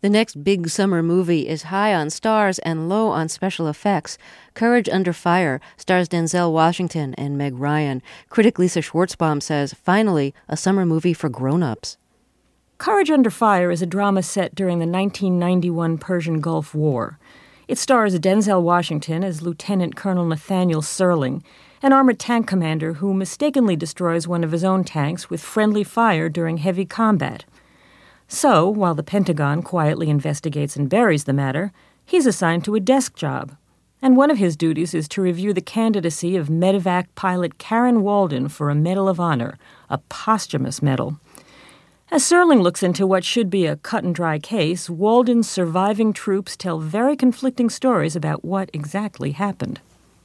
The next big summer movie is high on stars and low on special effects. Courage Under Fire stars Denzel Washington and Meg Ryan. Critic Lisa Schwartzbaum says, finally, a summer movie for grown-ups. Courage Under Fire is a drama set during the 1991 Persian Gulf War. It stars Denzel Washington as Lieutenant Colonel Nathaniel Serling, an armored tank commander who mistakenly destroys one of his own tanks with friendly fire during heavy combat. So, while the Pentagon quietly investigates and buries the matter, he's assigned to a desk job. And one of his duties is to review the candidacy of medevac pilot Karen Walden for a Medal of Honor, a posthumous medal. As Serling looks into what should be a cut-and-dry case, Walden's surviving troops tell very conflicting stories about what exactly happened.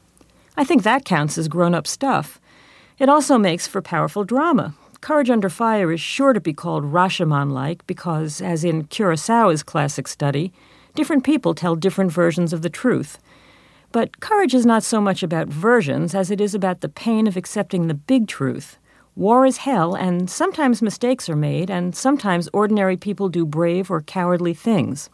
I think that counts as grown-up stuff. It also makes for powerful drama. Courage Under Fire is sure to be called Rashomon-like because, as in Kurosawa's classic study, different people tell different versions of the truth. But Courage is not so much about versions as it is about the pain of accepting the big truth. War is hell, and sometimes mistakes are made, and sometimes ordinary people do brave or cowardly things.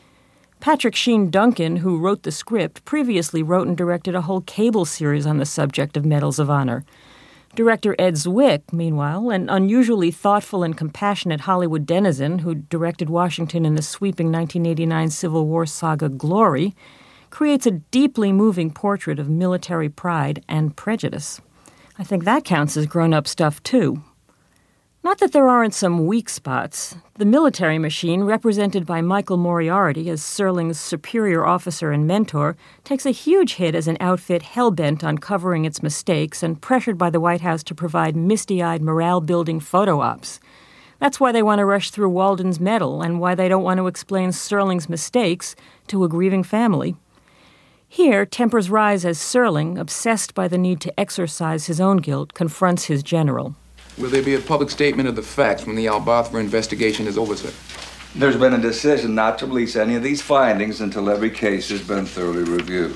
Patrick Sheen Duncan, who wrote the script, previously wrote and directed a whole cable series on the subject of Medals of Honor. Director Ed Zwick, meanwhile, an unusually thoughtful and compassionate Hollywood denizen who directed Washington in the sweeping 1989 Civil War saga Glory, creates a deeply moving portrait of military pride and prejudice. I think that counts as grown-up stuff, too. Not that there aren't some weak spots. The military machine, represented by Michael Moriarty as Serling's superior officer and mentor, takes a huge hit as an outfit hell-bent on covering its mistakes and pressured by the White House to provide misty-eyed morale-building photo ops. That's why they want to rush through Walden's medal and why they don't want to explain Serling's mistakes to a grieving family. Here, tempers rise as Serling, obsessed by the need to exorcise his own guilt, confronts his general. Will there be a public statement of the facts when the Al-Bathra investigation is over, sir? There's been a decision not to release any of these findings until every case has been thoroughly reviewed.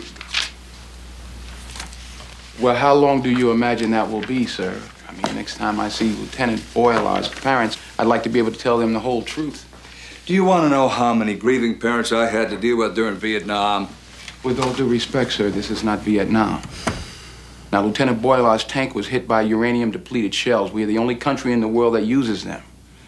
Well, how long do you imagine that will be, sir? I mean, next time I see Lieutenant Boylar's parents, I'd like to be able to tell them the whole truth. Do you want to know how many grieving parents I had to deal with during Vietnam? With all due respect, sir, this is not Vietnam. Now, Lieutenant Boylar's tank was hit by uranium-depleted shells. We are the only country in the world that uses them.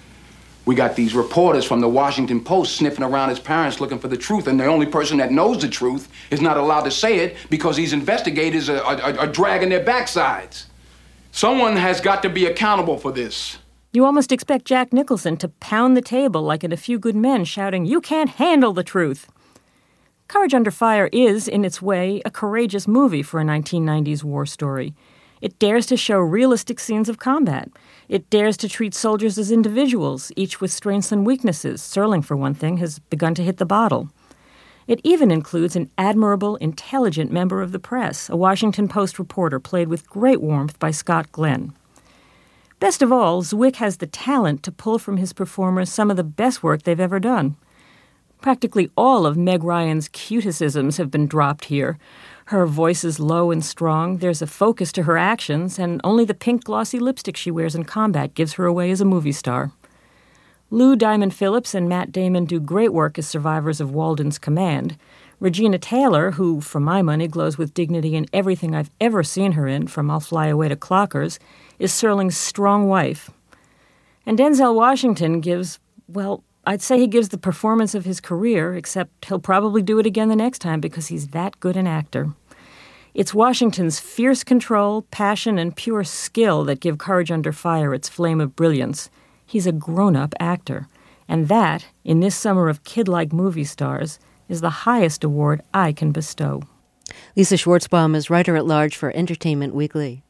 We got these reporters from the Washington Post sniffing around his parents looking for the truth, and the only person that knows the truth is not allowed to say it because these investigators are dragging their backsides. Someone has got to be accountable for this. You almost expect Jack Nicholson to pound the table like in A Few Good Men, shouting, "You can't handle the truth." Courage Under Fire is, in its way, a courageous movie for a 1990s war story. It dares to show realistic scenes of combat. It dares to treat soldiers as individuals, each with strengths and weaknesses. Serling, for one thing, has begun to hit the bottle. It even includes an admirable, intelligent member of the press, a Washington Post reporter played with great warmth by Scott Glenn. Best of all, Zwick has the talent to pull from his performers some of the best work they've ever done. Practically all of Meg Ryan's cuticisms have been dropped here. Her voice is low and strong, there's a focus to her actions, and only the pink glossy lipstick she wears in combat gives her away as a movie star. Lou Diamond Phillips and Matt Damon do great work as survivors of Walden's command. Regina Taylor, who, for my money, glows with dignity in everything I've ever seen her in, from I'll Fly Away to Clockers, is Serling's strong wife. And Denzel Washington gives, well, I'd say he gives the performance of his career, except he'll probably do it again the next time because he's that good an actor. It's Washington's fierce control, passion, and pure skill that give Courage Under Fire its flame of brilliance. He's a grown-up actor. And that, in this summer of kid-like movie stars, is the highest award I can bestow. Lisa Schwartzbaum is writer-at-large for Entertainment Weekly.